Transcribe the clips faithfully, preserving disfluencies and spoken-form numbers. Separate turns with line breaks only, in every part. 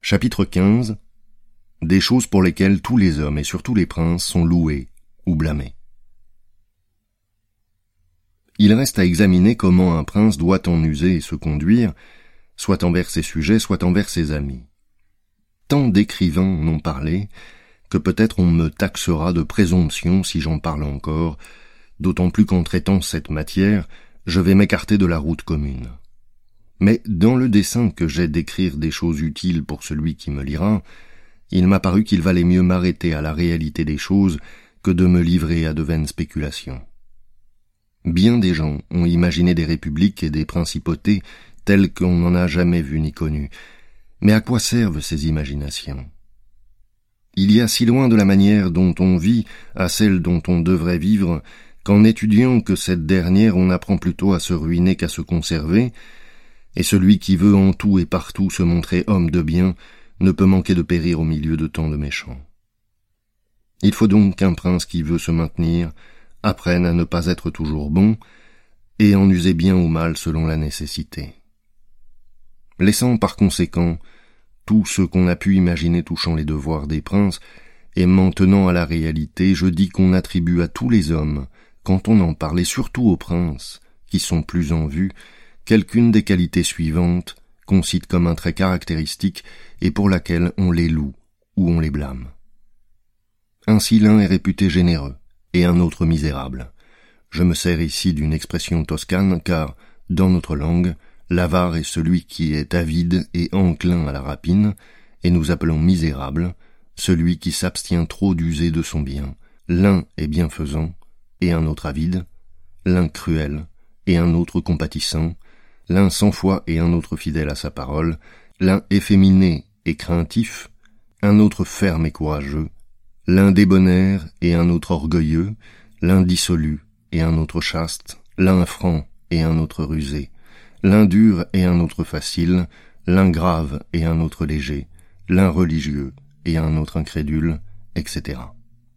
Chapitre quinze. Des choses pour lesquelles tous les hommes et surtout les princes sont loués ou blâmés. Il reste à examiner comment un prince doit en user et se conduire, soit envers ses sujets, soit envers ses amis. Tant d'écrivains en ont parlé, que peut-être on me taxera de présomption si j'en parle encore, d'autant plus qu'en traitant cette matière, je vais m'écarter de la route commune. Mais dans le dessein que j'ai d'écrire des choses utiles pour celui qui me lira, il m'a paru qu'il valait mieux m'arrêter à la réalité des choses que de me livrer à de vaines spéculations. Bien des gens ont imaginé des républiques et des principautés telles qu'on n'en a jamais vues ni connues. Mais à quoi servent ces imaginations? Il y a si loin de la manière dont on vit à celle dont on devrait vivre, qu'en étudiant que cette dernière on apprend plutôt à se ruiner qu'à se conserver, et celui qui veut en tout et partout se montrer homme de bien ne peut manquer de périr au milieu de tant de méchants. Il faut donc qu'un prince qui veut se maintenir apprenne à ne pas être toujours bon, et en user bien ou mal selon la nécessité. Laissant par conséquent tout ce qu'on a pu imaginer touchant les devoirs des princes, et m'en tenant à la réalité, je dis qu'on attribue à tous les hommes, quand on en parle, et surtout aux princes, qui sont plus en vue, quelqu'une des qualités suivantes qu'on cite comme un trait caractéristique et pour laquelle on les loue ou on les blâme. Ainsi l'un est réputé généreux et un autre misérable. Je me sers ici d'une expression toscane car, dans notre langue, l'avare est celui qui est avide et enclin à la rapine, et nous appelons misérable celui qui s'abstient trop d'user de son bien. L'un est bienfaisant et un autre avide, l'un cruel et un autre compatissant, l'un sans foi et un autre fidèle à sa parole, l'un efféminé et craintif, un autre ferme et courageux, l'un débonnaire et un autre orgueilleux, l'un dissolu et un autre chaste, l'un franc et un autre rusé, l'un dur et un autre facile, l'un grave et un autre léger, l'un religieux et un autre incrédule, et cetera.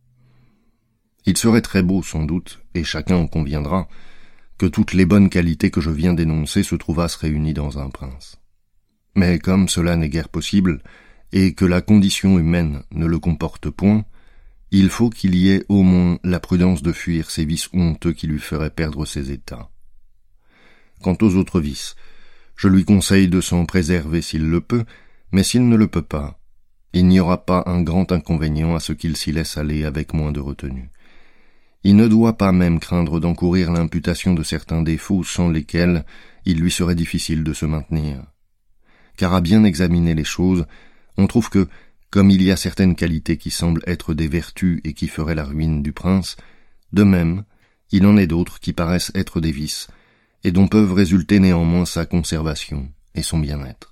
Il serait très beau sans doute, et chacun en conviendra, que toutes les bonnes qualités que je viens d'énoncer se trouvassent réunies dans un prince. Mais comme cela n'est guère possible, et que la condition humaine ne le comporte point, il faut qu'il y ait au moins la prudence de fuir ces vices honteux qui lui feraient perdre ses états. Quant aux autres vices, je lui conseille de s'en préserver s'il le peut, mais s'il ne le peut pas, il n'y aura pas un grand inconvénient à ce qu'il s'y laisse aller avec moins de retenue. Il ne doit pas même craindre d'encourir l'imputation de certains défauts sans lesquels il lui serait difficile de se maintenir. Car à bien examiner les choses, on trouve que, comme il y a certaines qualités qui semblent être des vertus et qui feraient la ruine du prince, de même, il en est d'autres qui paraissent être des vices, et dont peuvent résulter néanmoins sa conservation et son bien-être.